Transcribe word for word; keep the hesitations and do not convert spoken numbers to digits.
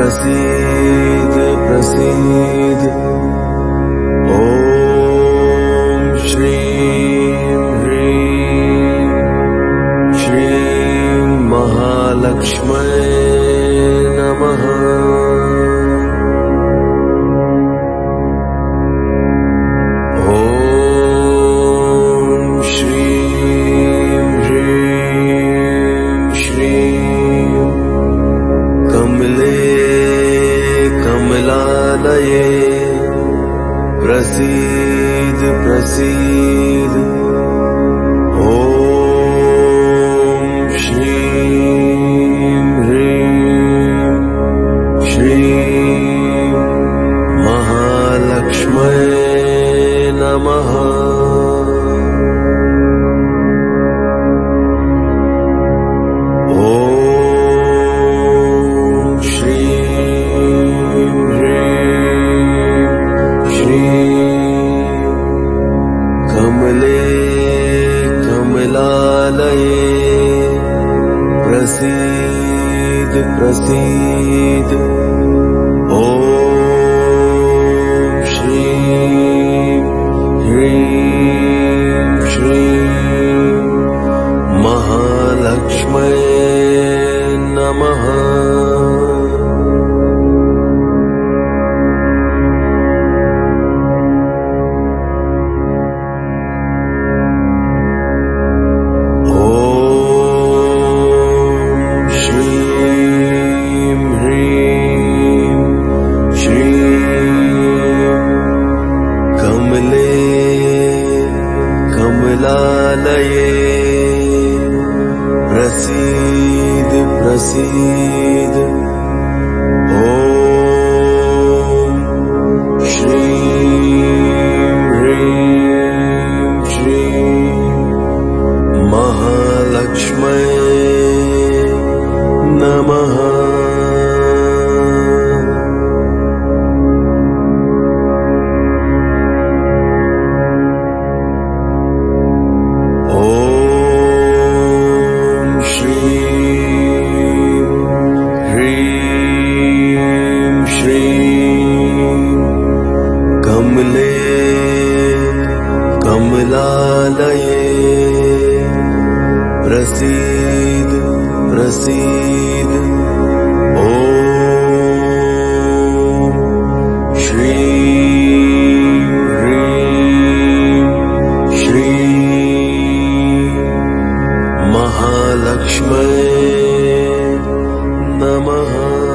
प्रसीद प्रसीद। ॐ श्रीं ह्रीं श्रीं महालक्ष्म्यै नमः। प्रसीद प्रसीद। ॐ श्रीं ह्रीं श्रीं महालक्ष्म्यै नमः। प्रसीद प्रसीद। ॐ श्रीं ह्रीं श्रीं महालक्ष्म्यै नमः। प्रसीद प्रसीद। ॐ श्रीं ह्रीं श्रीं महालक्ष्म्यै नमः। कमलालये प्रसीद प्रसीद। ॐ श्रीं ह्रीं श्रीं महालक्ष्म्यै नमः।